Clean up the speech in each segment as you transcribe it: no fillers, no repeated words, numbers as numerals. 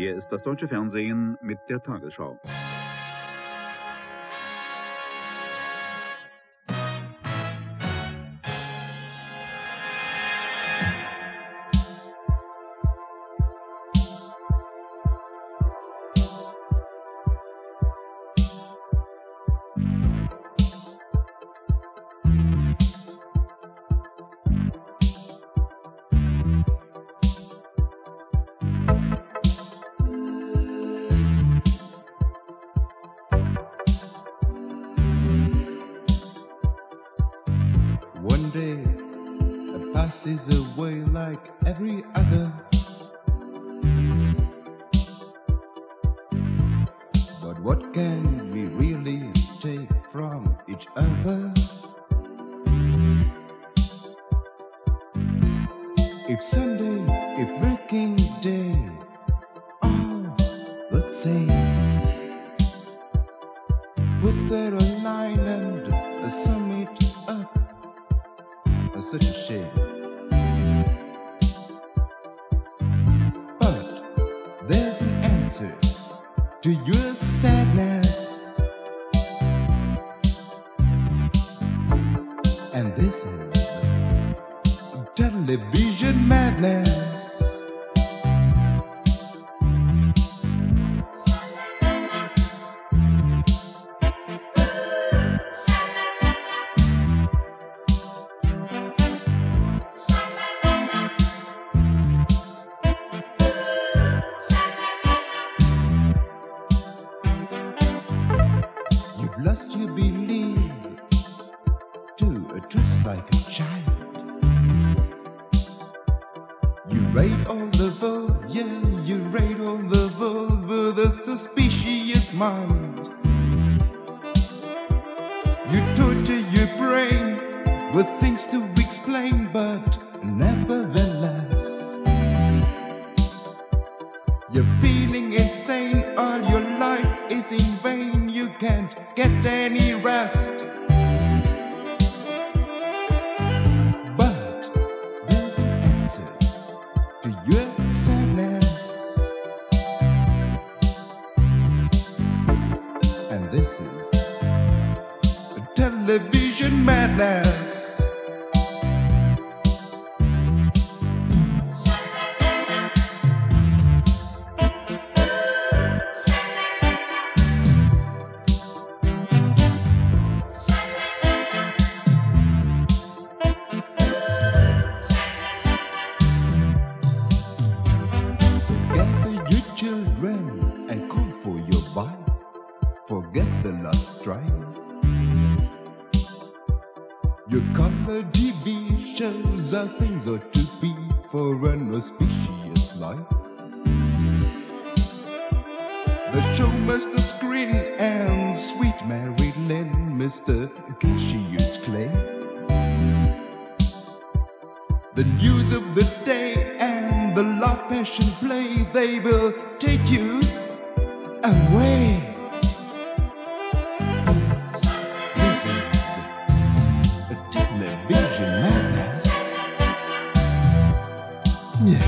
Hier ist das deutsche Fernsehen mit der Tagesschau. One day passes away like every other, but what can we really take from each other? If Sunday, if working day, all the same, put there a line and sum it up. Such a shame. But there's an answer to your sadness, and this is television madness. You've lost your belief to a trust like a child. You raid all the world, yeah, you raid all the world with a suspicious mind. You torture your brain with things to explain, but nevertheless, you're feeling insane, all your life is in vain, you can't get any rest. But there's an answer to your sadness, and this is television madness. Children and call for your wife. Forget the last strife. Your color TV shows are things ought to be for an auspicious life. The show must screen and sweet married Lynn, Mr. Cassius Clay. The news of the day and the love passion play, they will take you away. This is a television madness. Yeah.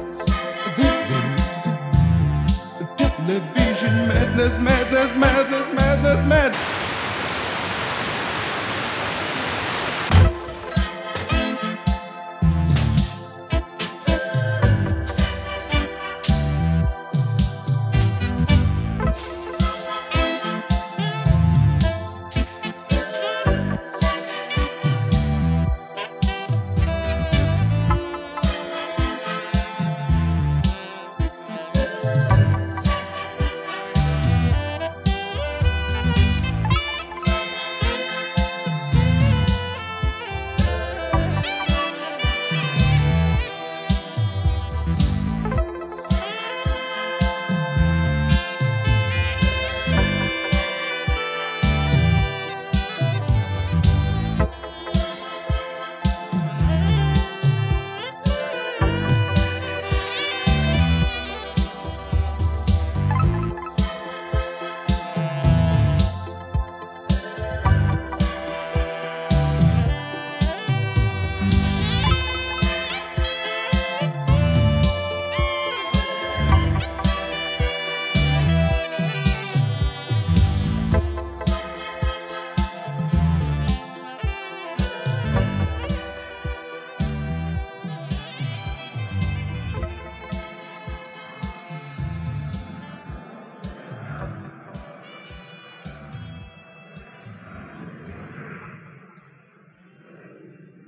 This is a television madness, madness, madness,